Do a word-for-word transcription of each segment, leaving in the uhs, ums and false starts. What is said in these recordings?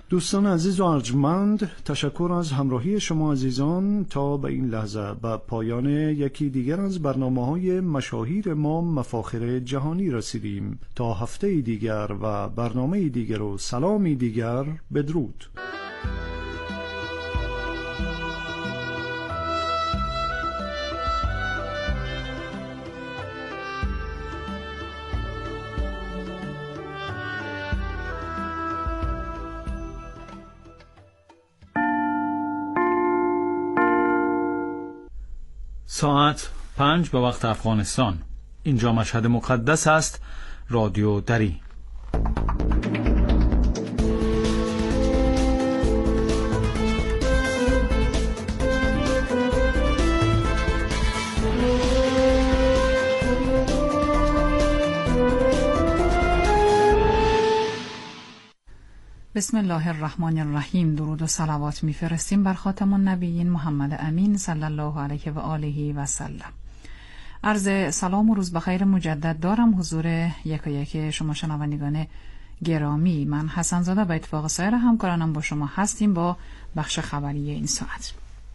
دوستان عزیز و ارجمند، تشکر از همراهی شما عزیزان. تا به این لحظه به پایان یکی دیگر از برنامه‌های مشاهیر ما مفاخر جهانی رسیدیم. تا هفته دیگر و برنامه دیگر و سلامی دیگر، بدرود. ساعت پنج به وقت افغانستان. اینجا مشهد مقدس است. رادیو دری. بسم الله الرحمن الرحیم. درود و صلوات میفرستیم بر خاتم النبیین محمد امین صلی الله علیه و آله و سلم. عرض سلام و روز بخیر مجدد دارم حضور یک و یک شما شنوندگان گرامی. من حسن زاده به اتفاق سایر همکارانم با شما هستیم با بخش خبری این ساعت.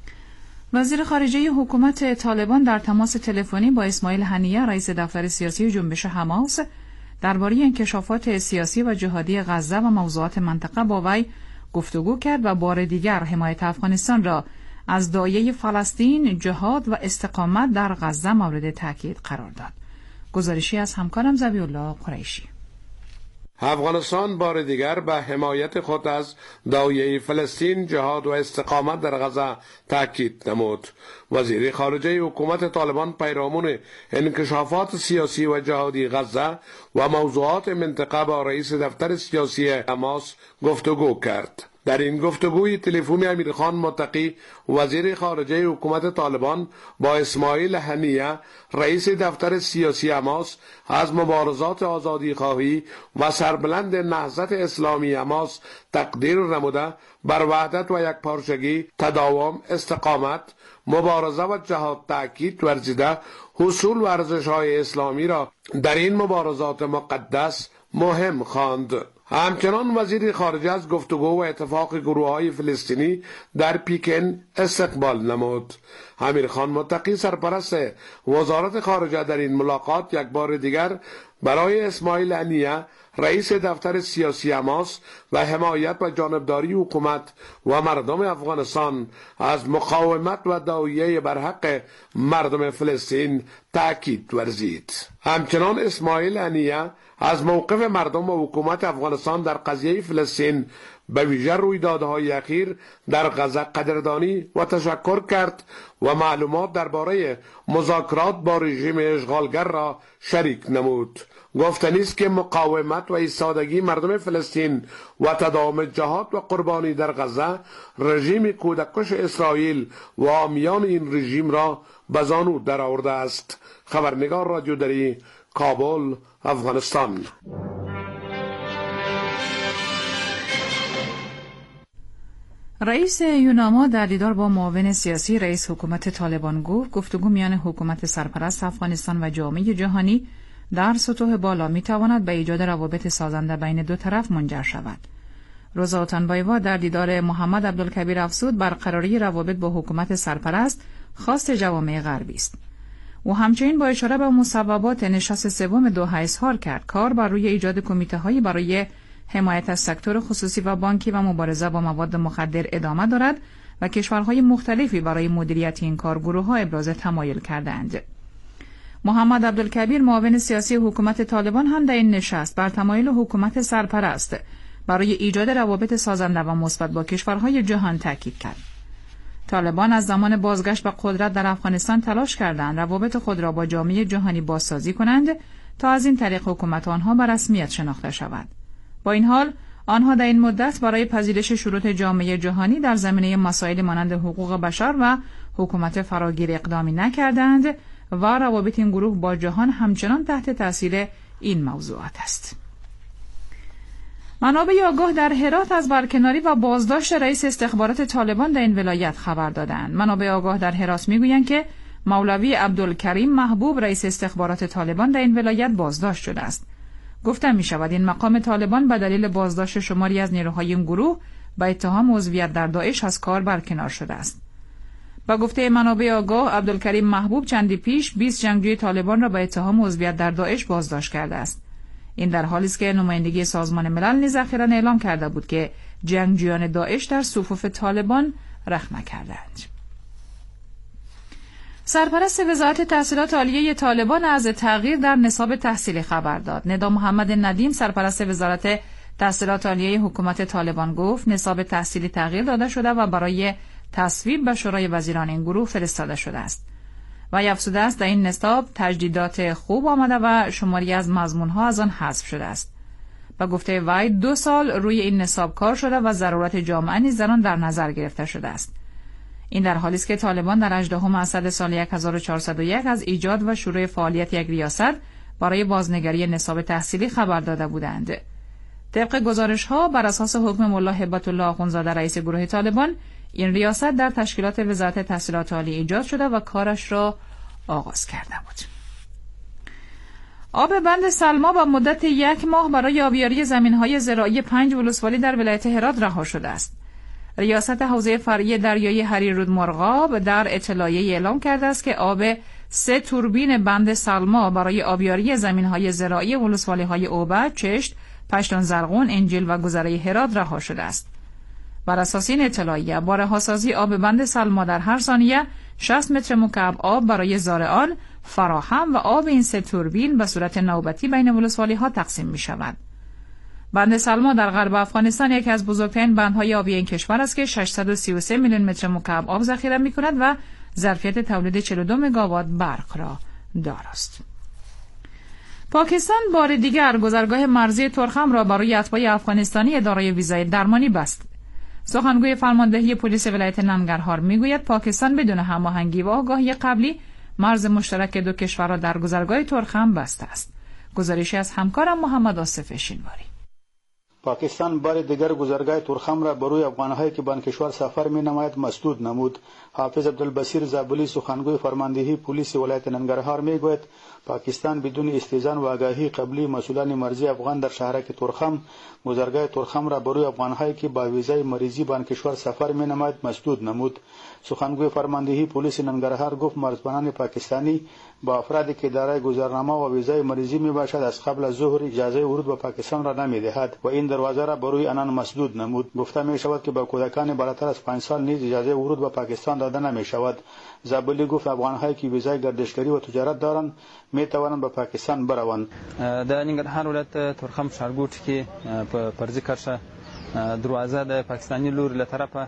وزیر خارجه حکومت طالبان در تماس تلفنی با اسماعیل هنیه رئیس دفتر سیاسی جنبش حماس درباره انکشافات سیاسی و جهادی غزه و موضوعات منطقه با وی گفتگو کرد و بار دیگر حمایت افغانستان را از داعیه فلسطین، جهاد و استقامت در غزه مورد تاکید قرار داد. گزارشی از همکارم ذبیح الله قریشی. افغانستان بار دیگر به حمایت خود از داعیه فلسطین، جهاد و استقامت در غزه تاکید نمود. وزیر خارجه حکومت طالبان پیرامون انکشافات سیاسی و جهادی غزه و موضوعات منطقه با رئیس دفتر سیاسی حماس گفتگو کرد. در این گفتگوی تلفنی امیرخان متقی وزیر خارجه حکومت طالبان با اسماعیل هنیه رئیس دفتر سیاسی حماس از مبارزات آزادی خواهی و سربلند نهضت اسلامی حماس تقدیر نموده بر وحدت و یکپارچگی، تداوم، استقامت، مبارزه و جهاد تاکید ورزیده حصول و ارزش‌های اسلامی را در این مبارزات مقدس مهم خواند. همچنان وزیر خارجه از گفتگو و اتفاق گروه‌های فلسطینی در پیکن استقبال نمود. امیرخان متقی سرپرست وزارت خارجه در این ملاقات یک بار دیگر برای اسماعیل هنیه رئیس دفتر سیاسی حماس و حمایت و جانبداری حکومت و مردم افغانستان از مقاومت و داعیه بر حق مردم فلسطین تأکید ورزید. همچنان اسماعیل هنیه از موقف مردم و حکومت افغانستان در قضیه فلسطین به ویژه رویدادهای اخیر در غزه قدردانی و تشکر کرد و معلومات درباره مذاکرات با رژیم اشغالگر را شریک نمود. گفتنی است که مقاومت و ایستادگی مردم فلسطین و تداوم جهاد و قربانی در غزه رژیم کودککش اسرائیل و حامیان این رژیم را به زانو درآورده است. خبرنگار رادیو دری، کابل، افغانستان. رئیس یوناما در دیدار با معاون سیاسی رئیس حکومت طالبان گفت گفتگو میان حکومت سرپرست افغانستان و جامعه جهانی در سطوح بالا میتواند به ایجاد روابط سازنده بین دو طرف منجر شود. روزا اوتانبایوا در دیدار محمد عبدالکبیر افزود برقراری روابط با حکومت سرپرست خواست جوامع غربی است. او همچنین با اشاره به مصوبات نشست سوم دوحه اظهار کرد کار بر روی ایجاد کمیته‌هایی برای حمایت از سکتور خصوصی و بانکی و مبارزه با مواد مخدر ادامه دارد و کشورهای مختلفی برای مدیریت این کار گروه‌ها ابراز تمایل کردند. محمد عبدالکبیر معاون سیاسی حکومت طالبان هم در این نشست بر تمایل حکومت سرپرست برای ایجاد روابط سازنده و مثبت با کشورهای جهان تاکید کرد. طالبان از زمان بازگشت به قدرت در افغانستان تلاش کردند روابط خود را با جامعه جهانی بازسازی کنند تا از این طریق حکومت آنها به رسمیت شناخته شود. با این حال آنها در این مدت برای پذیرش شروط جامعه جهانی در زمینه مسائل مانند حقوق بشر و حکومت فراگیر اقدامی نکردند و روابط این گروه با جهان همچنان تحت تاثیر این موضوعات است. منابع آگاه در هرات از برکناری و بازداشت رئیس استخبارات طالبان در این ولایت خبر دادند. منابع آگاه در هرات میگویند که مولوی عبدالکریم محبوب رئیس استخبارات طالبان در این ولایت بازداشت شده است. گفته می شود این مقام طالبان به دلیل بازداشت شماری از نیروهای این گروه با اتهام عضویت در داعش از کار برکنار شده است. با گفته منابع آگاه، عبدالکریم محبوب چندی پیش بیست جنگجوی طالبان را با اتهام عضویت در داعش بازداشت کرده است. این در حالی است که نمایندگی سازمان ملل نیز اخیراً اعلام کرده بود که جنگجویان داعش در صفوف طالبان رخنه نکردند. سرپرست وزارت تحصیلات عالیه طالبان از تغییر در نصاب تحصیلی خبر داد. ندا محمد ندیم، سرپرست وزارت تحصیلات عالیه حکومت طالبان گفت نصاب تحصیلی تغییر داده شده و برای تصویب به شورای وزیران این گروه فرستاده شده است. و افزوده است در این نصاب تجدیدات خوب آمده و شماری از مضمونها از آن حذف شده است. با گفته وی دو سال روی این نصاب کار شده و ضرورت جامعه نیز در آن در نظر گرفته شده است. این در حالی است که طالبان در هجدهم اسد سال هزار و چهارصد و یک از ایجاد و شروع فعالیت یک ریاست برای بازنگری نصاب تحصیلی خبر داده بودند. طبق گزارش‌ها بر اساس حکم ملا هبت الله آخوندزاده رئیس گروه طالبان، این ریاست در تشکیلات وزارت تحصیلات عالی ایجاد شده و کارش را آغاز کرده بود. آب بند سلما با مدت یک ماه برای آبیاری زمین‌های زراعی پنج ولسوالی در ولایت هرات رها شده است. ریاست حوزه فرعی دریایی حریرود مرغاب در اطلاعیه اعلام کرده است که آب سه توربین بند سلما برای آبیاری زمین‌های زراعی ولسوالی‌های اوبه، چشت، پشتون زرغون، انجیل و گذره هرات رها شده است. بر اساس این اطلاعیه با رهاسازی آب بند سلما در هر ثانیه شصت متر مکعب آب برای زارعان فراهم و آب این سه توربین به صورت نوبتی بین ولسوالی‌ها تقسیم می‌شود. بند سلما در غرب افغانستان یکی از بزرگترین بندهای آبی این کشور است که ششصد و سی و سه میلیون متر مکعب آب ذخیره می‌کند و ظرفیت تولید چهل و دو مگاوات برق را دارد. پاکستان بار دیگر گذرگاه مرزی ترخم را برای اتباع افغانستانی دارای ویزای درمانی بست. سخنگوی فرماندهی پلیس ولایت ننگرهار میگوید پاکستان بدون هماهنگی و آگاهی قبلی مرز مشترک دو کشور را در گذرگاه ترخم بسته است. گزارشی از همکارم محمد آصف شینواری. پاکستان بار دیگر گذرگاه ترخم را بروی افغان‌هایی که به آن کشور سفر می‌نمایند مسدود نمود. حافظ عبدالبصیر زابلی سخنگوی فرماندهی پلیس ولایت ننگرهار میگوید پاکستان بدون استئذان و آگاهی قبلی مسئولان مرزی افغان در شهرک ترخم گذرگاه ترخم را بروی افغان‌هایی که با ویزای مریضی به آن کشور سفر می‌نمایند مسدود نمود. سخنگوی فرماندهی پلیس ننگرهار گفت مرزبانان پاکستانی با افرادی که دارای گذرنامه و ویزای مریضی میباشد از قبل از ظهر اجازه ورود به پاکستان را نمیدهد و این دروازه را بروی آنان مسدود نمود. گفته می شود که به کودکان بالاتر از پنج سال نیز اجازه ورود به پاکستان داده نمی شود. زابلی گفت افغان‌هایی که ویزای گردشگری و تجارت دارند می توانند به پاکستان بروند. در ننګرهار ولایت ترخم ښارګوټ کې په فرضي کرښه دروازه د پاکستاني لوري له طرفه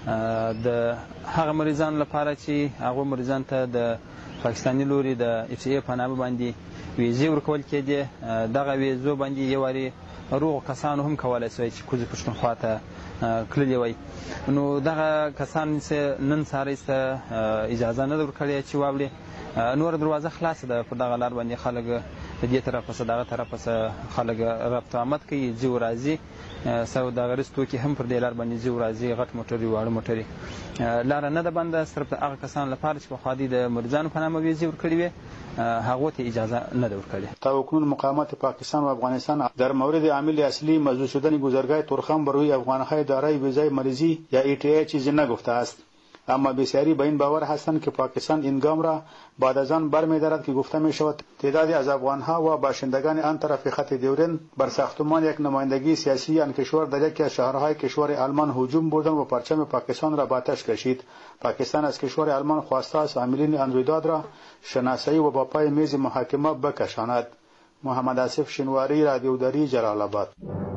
د هغه مریضانو لپاره چې هغه مریضان ته د پاکستاني لوري د اف ای په نامه باندې ویزې ورکول کېدې. دغه ویزو باندې یو واري روغ کسانو هم کولای شوی چې کوزې پښتونخوا ته تللي وای. نو دغه کسان نن سهار یې اجازه نه ده ورکړې چې واوړي. نور دروازه خلاصه ده په دغه لار باندې خلک د دې طرف څخه دغه طرف څخه خلک ربط آمد کوي ځي و راځي. سوداګریز توکي هم پر دې لار باندې ځي و راځي، غټ موټرې واړه موټرې. لاره نه ده بنده، صرف د هغه کسانو لپاره چې پخوا دوی د مریضانو په نامه ویزې ورکړې وې هغو ته اجازه نه ده ورکړې. تا اکنون مقامات پاکستان و افغانستان در مورد عامل اصلی موضوع شدن گذرگاه ترخم بر روی افغان‌های دارای ویزای مریضی یا ای تی ای چیزی نگفته است. اما بسیاری به این باور هستند که پاکستان این گام را بعد از آن برمی‌دارد که گفته می شود تعدادی از افغان‌ها و باشندگان آن طرف خط دیورین بر ساختمان یک نمایندگی سیاسی آن کشور در یکی از شهرهای کشور آلمان هجوم بردند و پرچم پاکستان را به آتش کشید. پاکستان از کشور آلمان خواسته است عاملین آن رویداد را شناسایی و با پای میز محاکمه بکشاند. محمد آصف شینواری، رادیو دری، جلال آباد.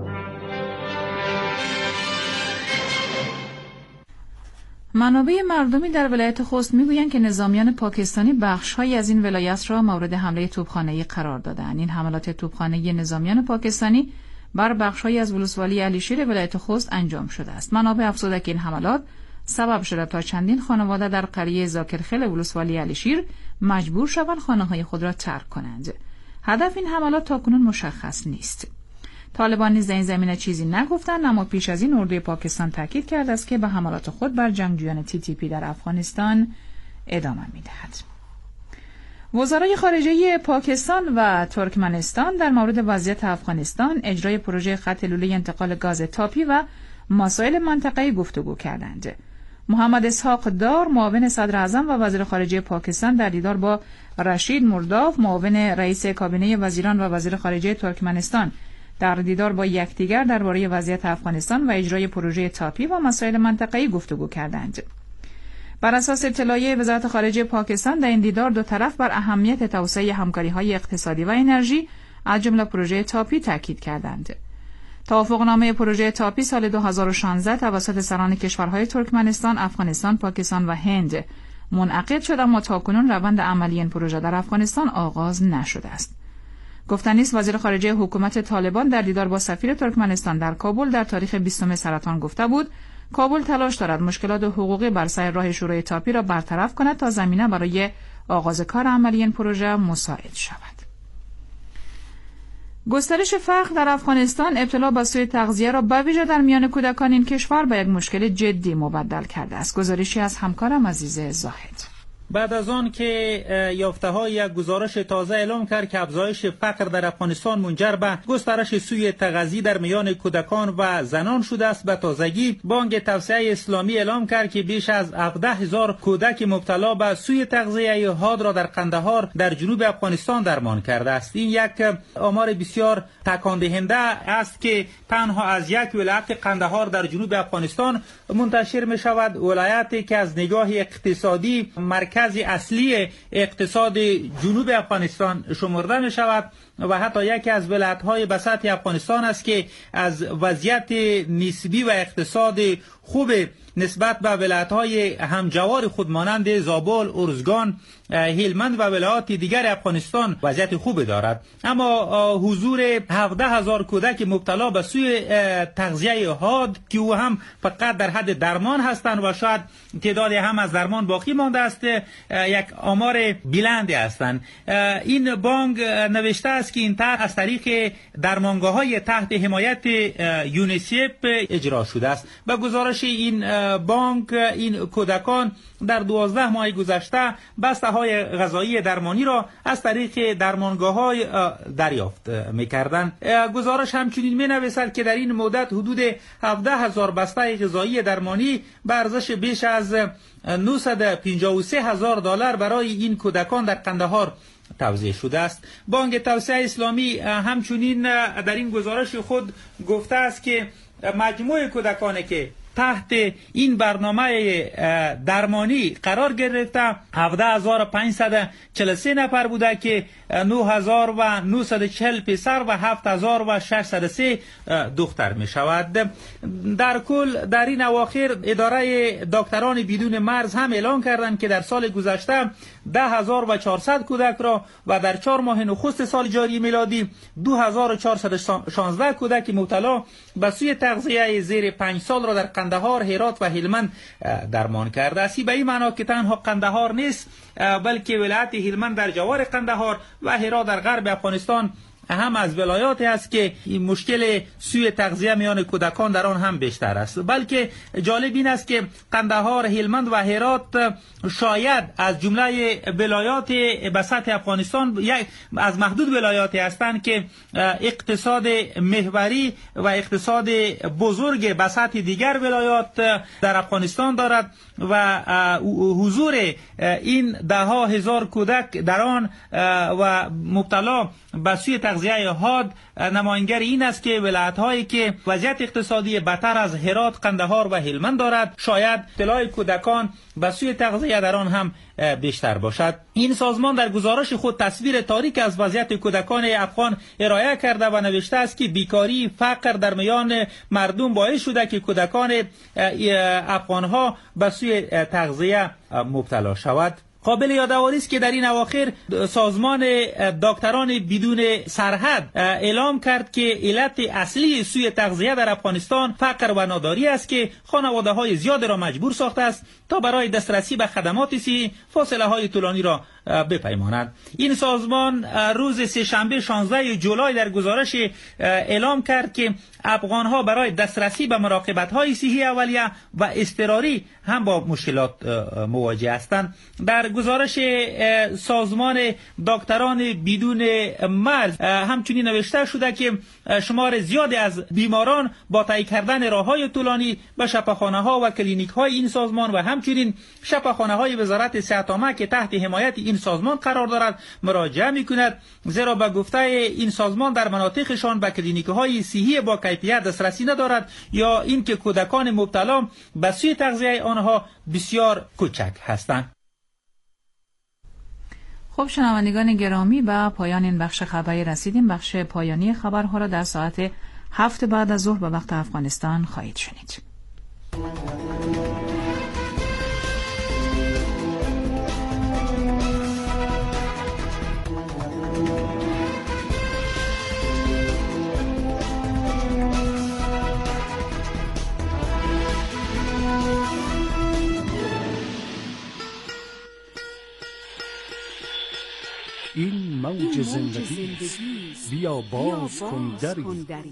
منابع مردمی در ولایت خوست میگویند که نظامیان پاکستانی بخش‌هایی از این ولایت را مورد حمله توپخانه‌ای قرار دادند. این حملات توپخانه‌ای نظامیان پاکستانی بر بخش‌هایی از ولسوالی علیشیر ولایت خوست انجام شده است. منابع افزوده که این حملات سبب شده تا چندین خانواده در قریه زاکرخیل ولسوالی علیشیر مجبور شوند خانه‌های خود را ترک کنند. هدف این حملات تاکنون مشخص نیست. طالبان نیز در این زمینه چیزی نگفتند، اما پیش از این اردوی پاکستان تاکید کرده است که به حملات خود بر جنگجویان تی تی پی در افغانستان ادامه می‌دهد. وزرای خارجه پاکستان و ترکمنستان در مورد وضعیت افغانستان، اجرای پروژه خط لوله انتقال گاز تاپی و مسائل منطقه‌ای گفتگو کردند. محمد اسحاق دار معاون صدر اعظم و وزیر خارجه پاکستان در دیدار با رشید مرداف معاون رئیس کابینه وزیران و وزیر خارجه ترکمنستان در دیدار با یکدیگر درباره وضعیت افغانستان و اجرای پروژه تاپی و مسائل منطقه‌ای گفتگو کردند. بر اساس اطلاعیه وزارت خارجه پاکستان در این دیدار دو طرف بر اهمیت توسعه همکاری‌های اقتصادی و انرژی از جمله پروژه تاپی تاکید کردند. توافقنامه پروژه تاپی سال دو هزار و شانزده توسط سران کشورهای ترکمنستان، افغانستان، پاکستان و هند منعقد شد، اما تاکنون روند عملی این پروژه در افغانستان آغاز نشده است. گفتنی است وزیر خارجه حکومت طالبان در دیدار با سفیر ترکمنستان در کابل در تاریخ بیستم سرطان گفته بود کابل تلاش دارد مشکلات حقوقی بر سر راه شروع تاپی را برطرف کند تا زمینه برای آغاز کار عملی این پروژه مساعد شود. گسترش فقر در افغانستان ابتلا به سوء تغذیه را به ویژه در میان کودکان این کشور به یک مشکل جدی مبدل کرده است. گزارشی از همکارم عزیز زاهد. بعد از آن که یافته‌های یک گزارش تازه اعلام کرد که افزایش فقر در افغانستان منجر به گسترش سوء تغذیه در میان کودکان و زنان شده است، به تازگی بانک توسعه اسلامی اعلام کرد که بیش از هفده هزار کودک مبتلا به سوء تغذیه حاد را در قندهار در جنوب افغانستان درمان کرده است. این یک آمار بسیار تکان دهنده است که تنها از یک ولایت قندهار در جنوب افغانستان منتشر می شود، ولایتی که از نگاه اقتصادی مرکز اصلی اقتصاد جنوب افغانستان شمرده می شود و حتی یکی از ولایت‌های به سطح افغانستان است که از وضعیت نسبی و اقتصاد خوب نسبت به ولایت‌های همجوار خود مانند زابل، ارزگان، هلمند و ولایات دیگر افغانستان وضعیت خوب دارد. اما حضور هفده هزار کودک مبتلا به سوء تغذیه حاد که او هم فقط در حد درمان هستند و شاید تعدادی هم از درمان باقی مانده است یک آمار بلندی هستند. این بانک نوشته است که این طرح از طریق درمانگاه‌های تحت حمایت یونیسف اجرا شده است. به گزارش این بانک این کودکان در دوازده ماه گذشته بسته های غذایی درمانی را از طریق درمانگاه های دریافت می‌کردند. گزارش همچنین می‌نویسد که در این مدت حدود هفده هزار بسته غذایی درمانی به ارزش بیش از نهصد و پنجاه و سه هزار دلار برای این کودکان در قندهار توزیع شده است. بانک توسعه اسلامی همچنین در این گزارش خود گفته است که مجموع کودکانی که تحت این برنامه درمانی قرار گرفته هفده هزار و پانصد و چهل و سه نفر بوده که نه هزار و نهصد و چهل پسر و هفت هزار و ششصد و سه دختر می شود. در کل در این اواخر اداره دکتران بدون مرز هم اعلان کردند که در سال گذشته ده هزار و چهارصد کودک را و در چهار ماه نخست سال جاری میلادی دو هزار و چهارصد و شانزده کودک مبتلا به سوء تغذیه زیر پنج سال را در قندهار، هرات و هلمند درمان کرده است. به این معنا که تنها قندهار نیست بلکه ولایت هلمند در جوار قندهار و هرات در غرب افغانستان هم از ولایاتی است که این مشکل سوء تغذیه میان کودکان در آن هم بیشتر است. بلکه جالب این است که قندهار، هلمند و هرات شاید از جمله ولایات به سطح افغانستان یک از محدود ولایاتی هستند که اقتصاد محوری و اقتصاد بزرگ به سطح دیگر ولایات در افغانستان دارد و حضور این ده ها هزار کودک در آن و مبتلا به سوء تغذیه حاد نماینگر این است که ولایت هایی که وضعیت اقتصادی بدتر از هرات، قندهار و هلمند دارد شاید ابتلای کودکان به سوء تغذیه در آن هم بیشتر باشد. این سازمان در گزارش خود تصویر تاریک از وضعیت کودکان افغان ارائه کرده و نوشته است که بیکاری، فقر در میان مردم باعث شده که کودکان افغان ها به سوء تغذیه مبتلا شود. قابل یادآوری است که در این اواخر سازمان دکتران بدون سرحد اعلام کرد که علت اصلی سوء تغذیه در افغانستان فقر و ناداری است که خانواده های زیاد را مجبور ساخته است تا برای دسترسی به خدمات صحی فاصله های طولانی را بپیماند. این سازمان روز سه‌شنبه شانزده جولای در گزارش اعلام کرد که افغان‌ها برای دسترسی به مراقبت‌های صحی اولیه و اضطراری هم با مشکلات مواجه هستند. در گزارش سازمان دکتران بدون مرز همچنین نوشته شده که شمار زیادی از بیماران با طی کردن راه‌های طولانی به شفاخانه‌ها و کلینیک‌های این سازمان و همچنین شفاخانه‌های وزارت صحت عامه که تحت حمایت این سازمان قرار دارد مراجعه می‌کند، زیرا به گفته این سازمان در مناطقشان به کلینیک‌های صحی با کیفیت دسترسی ندارد یا اینکه کودکان مبتلا به سوی تغذیه آنها بسیار کوچک هستند. خب شنوندگان گرامی، به پایان این بخش خبری رسیدیم. بخش پایانی خبرها را در ساعت هفت بعد از ظهر به وقت افغانستان خواهید شنید. این موج زندگی است، بیا باز کن دری.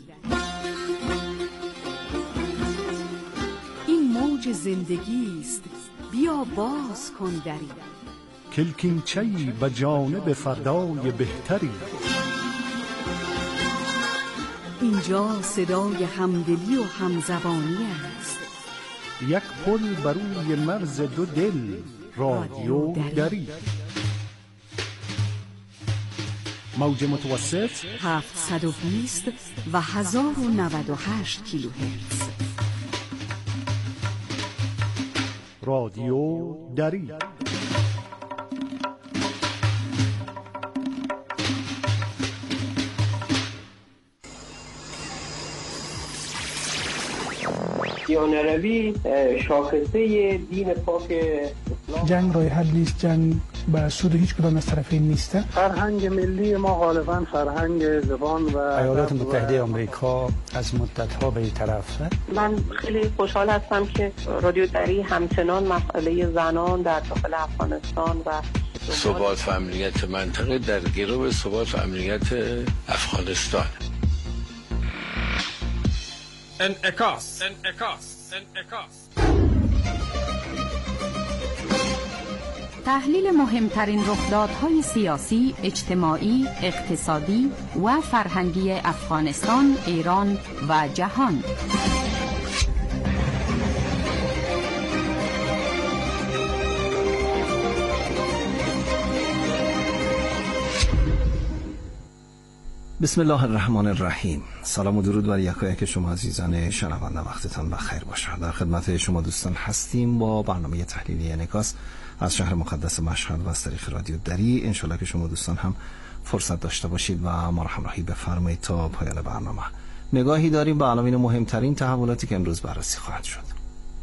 این موج زندگی است، بیا باز کن دری. کلکینچه‌ای به جانب فردای بهتری. اینجا صدای همدلی و همزبانی است. یک پل بر روی مرز دو دل، رادیو دری. موج متوسط هفتصد و بیست و هزار و نود و هشت کیلوهرتز. رادیو دری. دیانروی شاخصه دین پاک اسلام. جنگ راه حل نیست، جنگ به سود هیچ کدام از طرفین نیست. فرهنگ ملی ما غالبا فرهنگ زبان و ایالات متحده آمریکا از مدت‌ها به این طرف. من خیلی خوشحال هستم که رادیو دری همچنان مسئله زنان در داخل افغانستان و ثبات و امنیت منطقه در گرو ثبات و امنیت افغانستان. انعکاس انعکاس انعکاس تحلیل مهمترین رخدادهای سیاسی، اجتماعی، اقتصادی و فرهنگی افغانستان، ایران و جهان. بسم الله الرحمن الرحیم. سلام و درود بر یکایک شما عزیزان شنونده، وقتتان بخیر باشد. در خدمت شما دوستان هستیم با برنامه تحلیلی انعکاس از شهر مقدس مشهد و از طریق رادیو دری. انشالله که شما دوستان هم فرصت داشته باشید و ما را همراهی بفرمایید تا پایان برنامه. نگاهی داریم به عناوین مهمترین تحولاتی که امروز بررسی خواهد شد.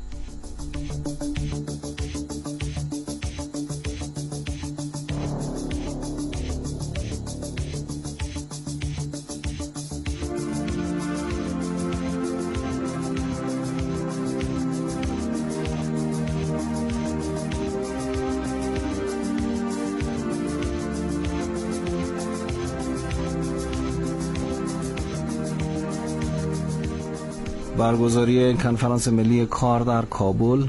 برگزاری کنفرانس ملی کار در کابل،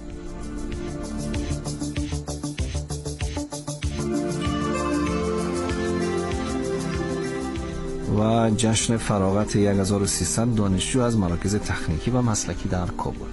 و جشن فراغت هزار و سیصد دانشجو از مراکز تکنیکی و مسلکی در کابل.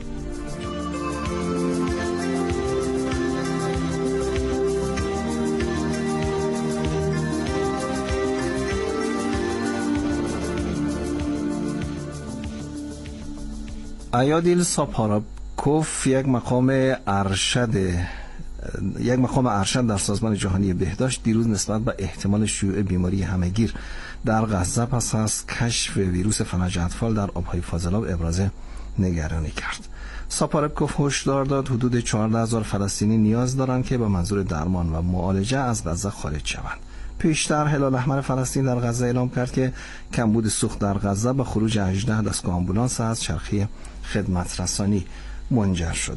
ایادیل ساپاراکوف، یک مقام ارشد یک مقام ارشد در سازمان جهانی بهداشت، دیروز نسبت به احتمال شیوع بیماری همهگیر در غزه پس از کشف ویروس فلج اطفال در آبهای فاضلاب ابراز نگرانی کرد. ساپاراکوف هشدار داد حدود چهارده هزار فلسطینی نیاز دارند که به منظور درمان و معالجه از غزه خارج شوند. پیشتر هلال احمر فلسطین در غزه اعلام کرد که کمبود سوخت در غزه به خروج هجده دستگاه آمبولانس از چرخه خدمت رسانی منجر شده.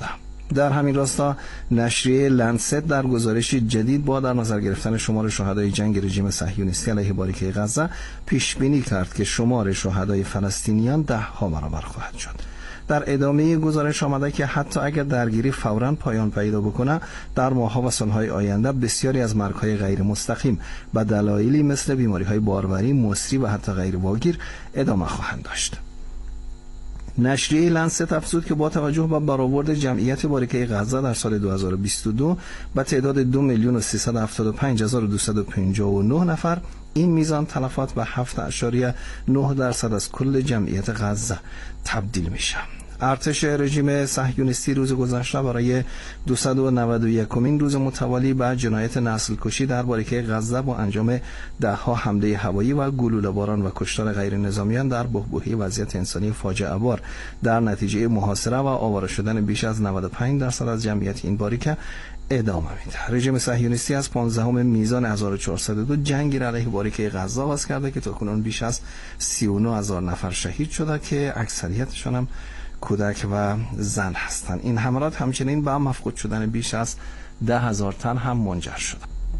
در همین راستا نشریه لنست در گزارش جدید با در نظر گرفتن شمار شهدای جنگ رژیم صهیونیستی علیه باریکه غزه پیش بینی کرد که شمار شهدای فلسطینیان ده ها برابر خواهد شد. در ادامه گزارش آمده که حتی اگر درگیری فوراً پایان پیدا بکنه، در ماه‌ها و سال‌های آینده بسیاری از مرگ‌های غیر مستقیم به دلایلی مثل بیماری‌های باروری، مسری و حتی غیر واگیر ادامه خواهند داشت. نشریه لنست افزود که با توجه به برآورد جمعیت باریکه غزه در سال دو هزار و بیست و دو به تعداد دو میلیون و سیصد و هفتاد و پنج هزار و دویست و پنجاه و نه نفر، این میزان تلفات به هفت اشاریه نه درصد از کل جمعیت غزه تبدیل میشه. ارتش رژیم صهیونیستی روز گذشته برای دویست و نود و یکمین روز متوالی به جنایت نسل کشی در باریکه غزه با انجام دهها حمله هوایی و گلوله باران و کشتار غیر نظامیان در بحبوحی وضعیت انسانی فاجعه بار در نتیجه محاصره و آواره شدن بیش از نود و پنج درصد از جمعیت این باریکه ادامه میده. رژیم صهیونیستی از پانزدهم میزان هزار و چهارصد و دو جنگی را علیه باریکه غزه آغاز کرده که تاکنون بیش از سی و نه هزار نفر شهید شده که اکثریتشان هم کودک و زن هستند. این حملات همچنین به مفقود شدن بیش از ده هزار تن هم منجر شده.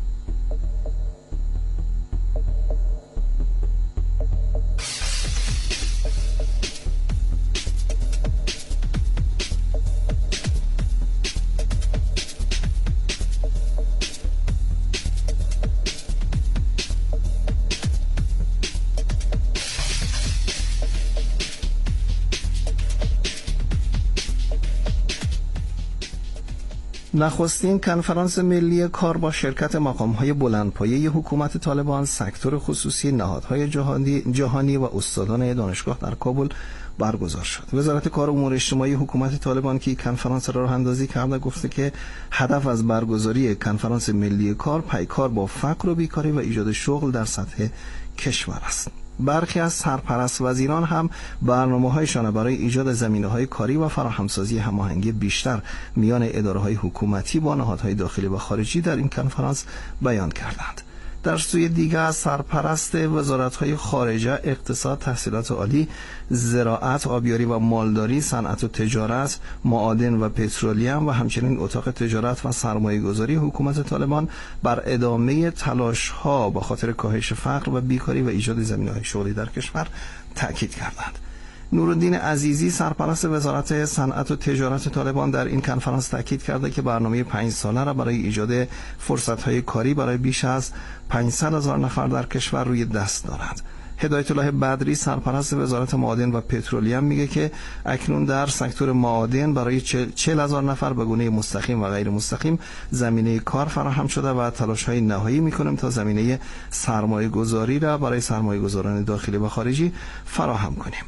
نخستین کنفرانس ملی کار با شرکت مقام‌های بلندپایه حکومت طالبان، سکتور خصوصی، نهادهای جهانی, جهانی و استادان دانشگاه در کابل برگزار شد. وزارت کار و امور اجتماعی حکومت طالبان که کنفرانس را راه اندازی کرده گفته که هدف از برگزاری کنفرانس ملی کار پیکار با فقر و بیکاری و ایجاد شغل در سطح کشور است. برخی از سرپرست وزیران هم برنامه‌هایشان برای ایجاد زمینه‌های کاری و فراهمسازی هماهنگی بیشتر میان اداره‌های حکومتی با نهادهای داخلی و خارجی در این کنفرانس بیان کردند. در سوی دیگر از سرپرست وزارت‌های خارجه، اقتصاد، تحصیلات عالی، زراعت، آبیاری و مالداری، صنعت و تجارت، معادن و پترولیم و همچنین اتاق تجارت و سرمایه‌گذاری حکومت طالبان بر ادامه تلاش‌ها با خاطر کاهش فقر و بیکاری و ایجاد زمینه‌های شغلی در کشور تأکید کردند. نورالدین عزیزی، سرپرست وزارت صنعت و تجارت طالبان، در این کنفرانس تاکید کرده که برنامه پنج ساله را برای ایجاد فرصت‌های کاری برای بیش از پانصد هزار نفر در کشور روی دست دارد. هدایت الله بدری، سرپرست وزارت معادن و پترولیم، میگه که اکنون در سکتور معادن برای چهل هزار نفر به گونه مستقیم و غیر مستقیم زمینه کار فراهم شده و تلاش‌های نهایی میکنیم تا زمینه سرمایه گذاری را برای سرمایه گذاران داخلی و خارجی فراهم کنیم.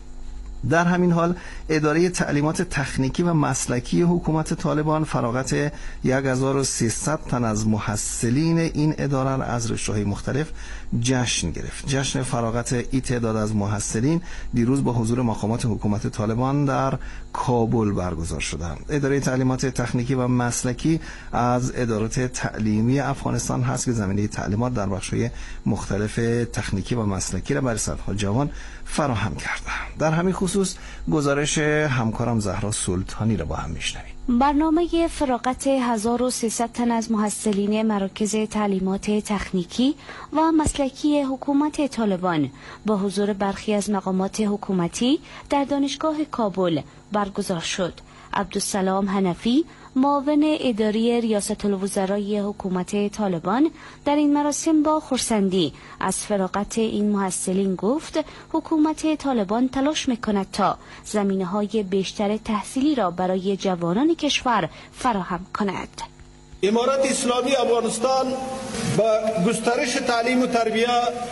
در همین حال اداره تعلیمات تکنیکی و مسلکی حکومت طالبان فراغت هزار و سیصد تن از محصلین این اداره را از رشته‌های مختلف جشن گرفت. جشن فراغت این تعداد از محصلین دیروز با حضور مقامات حکومت طالبان در کابل برگزار شده. اداره تعلیمات تکنیکی و مسلکی از ادارات تعلیمی افغانستان هست که زمینه تعلیمات در بخش‌های مختلف تکنیکی و مسلکی را برای صدها جوان فراهم کرده. در همین خصوص گزارش همکارم زهرا سلطانی را با هم میشنویم. برنامه فراغت هزار و سیصد تن از محصلین مراکز تعلیمات تکنیکی و مسلکی حکومت طالبان با حضور برخی از مقامات حکومتی در دانشگاه کابل برگزار شد. عبدالسلام حنفی، معاون اداری ریاست الوزرای حکومت طالبان، در این مراسم با خرسندی از فراغت این محصلین گفت حکومت طالبان تلاش میکند تا زمینه‌های بیشتر تحصیلی را برای جوانان کشور فراهم کند. امارت اسلامی افغانستان با گسترش تعلیم و تربیت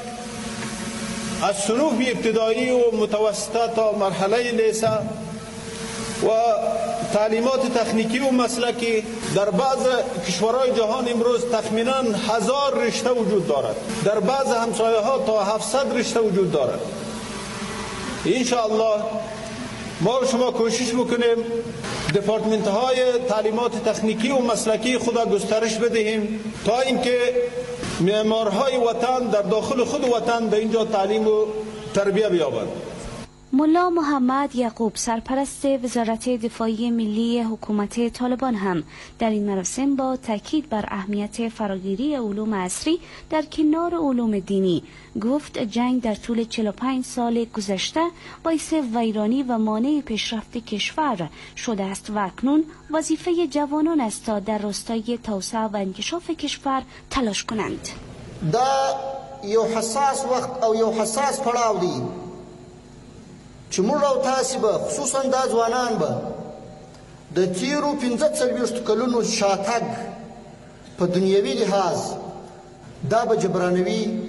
از صنوف ابتدایی و متوسطه تا مرحله لیسه و تعلیمات تکنیکی و مسلکی در بعض کشورهای جهان امروز تخمینا هزار رشته وجود دارد. در بعض همسایه ها تا هفتصد رشته وجود دارد. انشاءالله ما شما کوشش میکنیم دپارتمنت های تعلیمات تکنیکی و مسلکی خدا گسترش بدهیم تا اینکه معمارهای وطن در داخل خود وطن در اینجا تعلیم و تربیه بیابند. ملا محمد یعقوب سرپرست وزارت دفاعی ملی حکومت طالبان هم در این مراسم با تاکید بر اهمیت فراگیری علوم عصری در کنار علوم دینی گفت جنگ در طول چهل و پنج سال گذشته باعث ویرانی و مانع پیشرفت کشور شده است و اکنون وظیفه جوانان است تا در راستای توسعه و انکشاف کشور تلاش کنند. دا یو حساس وقت او یو حساس پړاو دی چې موږ او تاسې به خصوصا دا ځوانان به د تیرو پنځه څلوېښتو کلونو شاتګ په دنیوي لحاظ دا به جبرانوي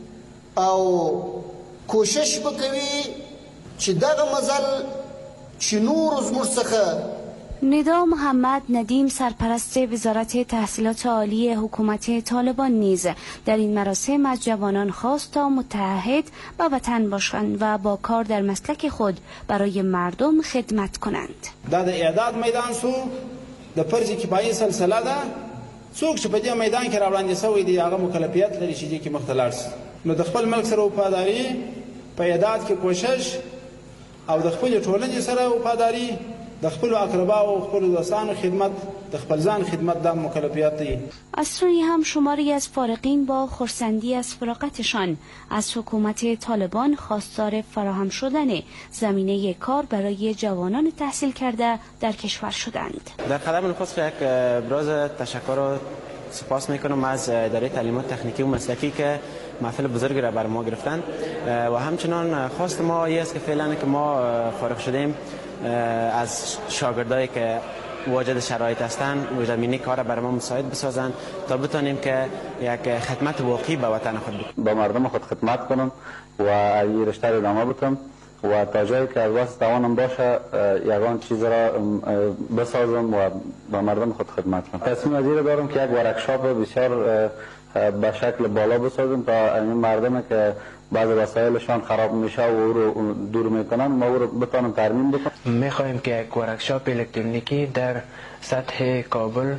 او کوشش به کوي چې دغه مزل چې نورو زموږ څخه. ندا محمد ندیم سرپرست وزارت تحصیلات عالی حکومت طالبان نیز در این مراسم از جوانان خواست تا متعهد به وطن باشند و با کار در مسلک خود برای مردم خدمت کنند. دا د اعداد میدان سو د فرض کفایي سلسله ده، څوک چې په دې میدان کې راوړاندې شوی دی هغه مکلفیت لري چې دې کې مختلار شي. نو د خپل ملک سره وفاداری په اعداد کې کوشش او د خپل ټولنې سره وفاداری، د خپل اقربا او خپل دوستانو خدمت، د خپل ځان خدمت د مکلفیت دی. از سوی هم شماری از فارغین با خرسندی از فراغتشان از حکومت طالبان خواستار فراهم شدن زمینه کار برای جوانان تحصیل کرده در کشور شدند. در قدم نخست یک ابراز تشکر و سپاس میکنم از اداره تعلیمات تکنیکی و مسلکی که محفل بزرگی را بر ما گرفتند و همچنان خواست ما این است که فعلا که ما فارغ شدیم از شاگردایی که واجد شرایط هستند و زمینه کار را برای ما مساعد بسازند تا بتانیم که یک خدمت واقعی به وطن خود بکنیم، با مردم خود خدمت کنم و این رشته را ادامه بدم و تا جایی که از واسه توانم باشه یگان چیز را بسازم و با مردم خود خدمت کنم. تصمیم از این دارم که یک ورکشاپ بسیار به شکل بالا بسازم تا این مردمی که بعض وسایلشان خراب میشه و او رو دور میکنن ما او رو بتانم ترمیم بکنم. میخواهیم که یک ورکشاپ الکترونیکی در سطح کابل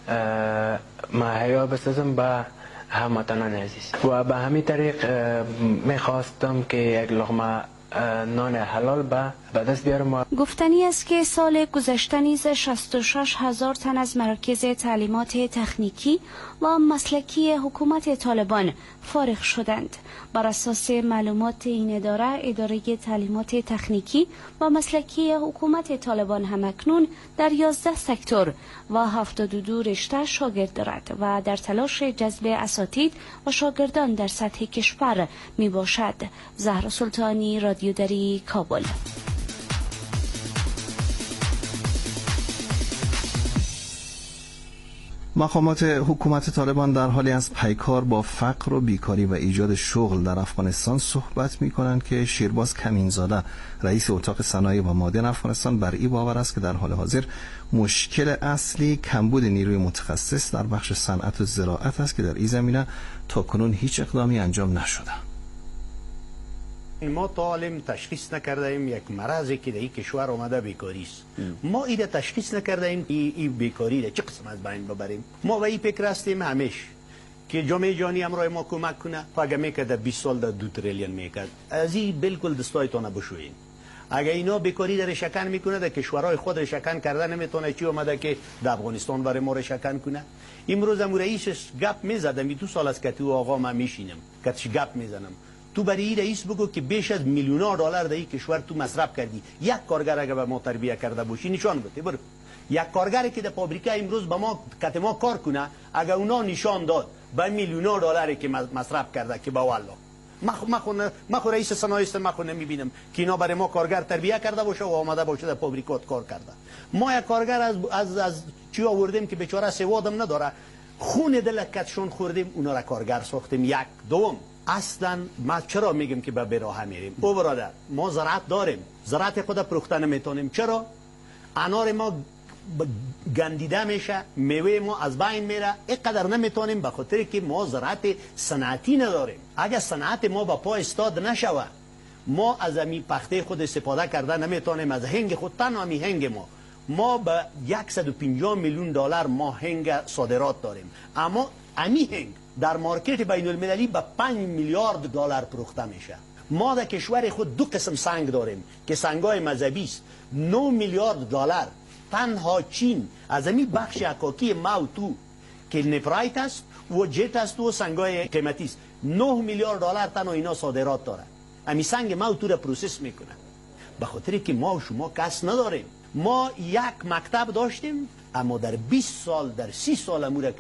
مهیا بسازم به هموطنان عزیز و به همین طریق میخواستم که یک لقمه نان حلال به دست بیارم. گفتنی است که سال گذشته نیز شصت و شش هزار تن از مراکز تعلیمات تکنیکی و مسلکی حکومت طالبان فارغ شدند. بر اساس معلومات این اداره، اداره تعلیمات تکنیکی و مسلکی حکومت طالبان همکنون در یازده سکتور و هفتاد و دو رشته شاگرد دارد و در تلاش جذب اساتید و شاگردان در سطح کشور می باشد. زهرا سلطانی، رادیو دری، کابل. مقامات حکومت طالبان در حالی از پیکار با فقر و بیکاری و ایجاد شغل در افغانستان صحبت می کنند که شیرباز کمینزاده رئیس اتاق صنایع و معادن افغانستان بر این باور است که در حال حاضر مشکل اصلی کمبود نیروی متخصص در بخش صنعت و زراعت است که در این زمینه تاکنون هیچ اقدامی انجام نشده. ما تا حالا تشخیص نکرده ایم یک مرضی که در این کشور آمده بیکاری است. ما ایده تشخیص نکرده ایم این ای بیکاری را چه قسم از بین ببریم. ما و این فکر هستیم همیشه که جامعه جهانی همراه ما کمک کنه. اگه میکرد بیست سال در دو تریلیون میکرد از این بالکل دستایتان بشوین. اگه اینا بیکاری در شکن میکنه در کشورهای خود شکن کرده نمیتونه چی اومده که در افغانستان برای ما شکن کنه. امروز هم رئیس گپ میزدم دو سال از که تو آقا من میشینم که گپ میزنم تو برای رئیس بگو که بیش از میلیون دلار در این کشور تو مصرف کردی. یک کارگر اگه به ما تربیت کرده باشی نشان بده. برو یک کارگری که در فابریکه امروز به ما کت ما کار کنه اگه اونا نشان داد به میلیون دلاری که مصرف کرده که با والله ما خو ما خو رئیس صنایع است ما خو نمیبینم که اینا برای ما کارگر تربیت کرده باشه و آمده باشه در فابریکات کار کرده. ما یک کارگر از از از چی آوردیم که بیچاره سوادم نداره خون دل کتشون خوردیم اونا را کارگر ساختیم. یک دوم اصلا ما چرا میگیم که به براه میریم؟ او برادر ما زراعت داریم، زراعت خود پروخته نمیتونیم. چرا؟ انار ما گندیده میشه، میوه ما از بین میره، اینقدر نمیتونیم به خاطر که ما زراعت صنعتی نداریم. اگر صنعت ما با پا استاد نشوه ما از امی پخته خود استفاده کرده نمیتونیم. از هنگ خود تنها می هنگ ما ما به صد و پنجاه میلیون دلار ما هنگ صادرات داریم، اما امی هنگ در مارکت بین المللی به پنج میلیارد دلار فروخته میشه. ما در کشور خود دو قسم سنگ داریم که سنگای مذهبی است. نه میلیارد دلار تنها چین از این بخش حقاقی ما و تو که نپرایت است و جت است و سنگای قیمتی است، نه میلیارد دلار تنها اینا صادرات داره. امی سنگ ما و تو را پروسس میکنه. به خاطر که ما و شما کس نداریم. ما یک مکتب داشتیم اما در بیست سال در سی سال امور